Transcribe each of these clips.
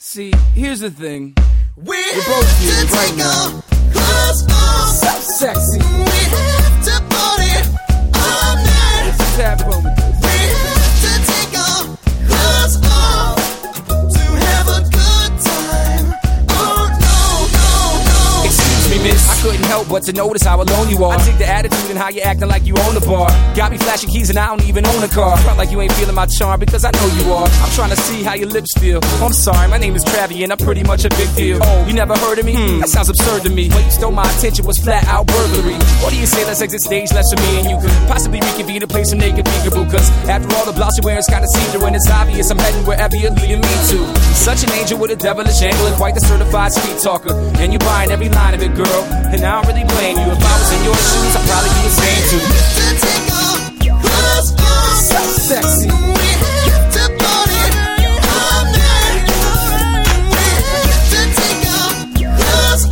See, here's the thing. We We're have both to here right take now. our clothes off. So sexy. We have to party all night. It's a tap moment. We have to take our clothes off to have a good time. Oh no, no, no. Excuse me, miss. I couldn't help but to notice how alone you are. I take the attitude and how you acting like you own the bar. Got me flashing keys and I don't even own a car. Front like you ain't feeling my charm because I know you are. I'm trying to see how your lips feel. Oh, I'm sorry, my name is Travi and I'm pretty much a big deal. Oh, you never heard of me? That sounds absurd to me. What you stole my attention was flat out burglary. What do you say, let's exit stage left so me and you could possibly reconvene to play some naked peekaboo? Cause after all the blouse you're wearing's kinda see-through and it's obvious I'm heading wherever you're leading me to. Such an angel with a devilish angle and quite the certified street talker. And you buying every line of it, girl. And I don't really blame you. If I was in your shoes, I'd probably do the same too. To take our clothes off. So sexy. We have to party all night. We have to take our clothes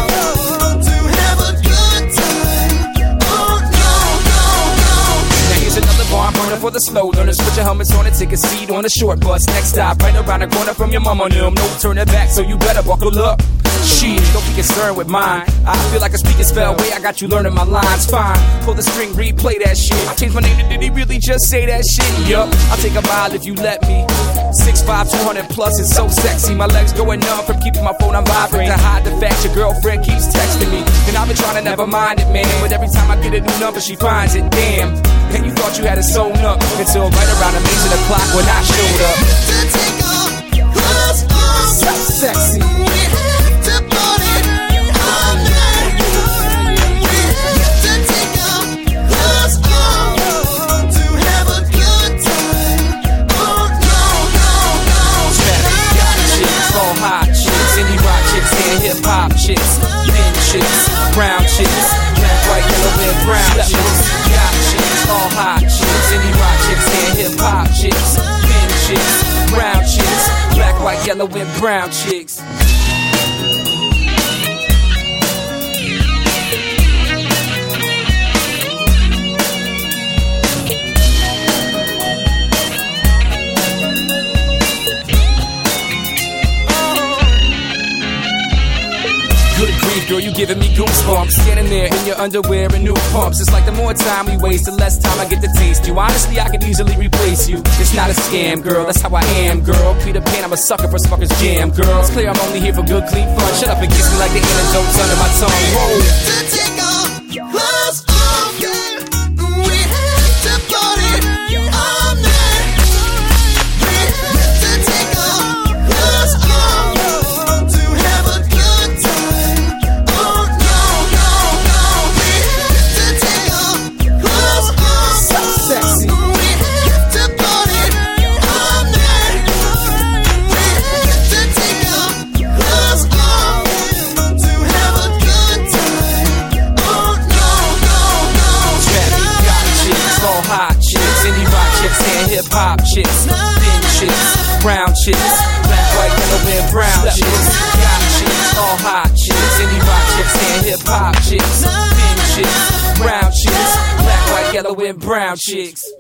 off to have a good time. Oh no, no, no. Now here's another barn burner for the slow learners. Put your helmets on and take a seat on the short bus. Next stop, right around the corner from your mama and them. No turning back, so you better buckle up. Shit, don't be concerned with mine. I feel like a speaking spell. Way I got you learning my lines. Fine, pull the string, replay that shit. I changed my name to did he really just say that shit? Yup, I'll take a mile if you let me. 6'5", 200 plus is so sexy. My legs going numb from keeping my phone on vibrate. To hide the fact your girlfriend keeps texting me. And I've been trying to never mind it, man. But every time I get a new number, she finds it. Damn. And you thought you had it sewn up until right around the maze of the clock when I showed up. To take our clothes off. So sexy. We have to party all night. We have to take our clothes off to have a good time. Oh no, no, no. Got chicks, all hot chicks, indie rock chicks, and hip hop chicks, thin chicks, brown chicks, black, white, yellow, and brown chicks. Got chicks, all hot chicks, indie rock chicks, and hip hop chicks, thin chicks, brown chicks, black, white, yellow, and brown chicks. Good grief, girl, you giving me goosebumps. Standing there in your underwear and new pumps. It's like the more time we waste, the less time I get to taste you. Honestly, I can easily replace you. It's not a scam, girl, that's how I am, girl. Peter Pan, I'm a sucker for suckers jam, girl. It's clear I'm only here for good, clean fun. Shut up and kiss me like the antidotes under my tongue. Whoa. To take our clothes off. We have to party all night. We have to take our clothes off to have a good time. Oh no, no, no. We have to take our clothes off. So sexy. We have to party all night. We have to take our clothes off to have a good time. Oh no, no, no. Got chicks, all hot chicks, indie rock chicks, and hip hop chicks, thin chicks, brown chicks, black, white, yellow, and brown chicks. Got chicks, all hot chicks, indie rock chicks, and hip hop chicks, thin chicks, brown chicks, black, white, yellow, and brown chicks.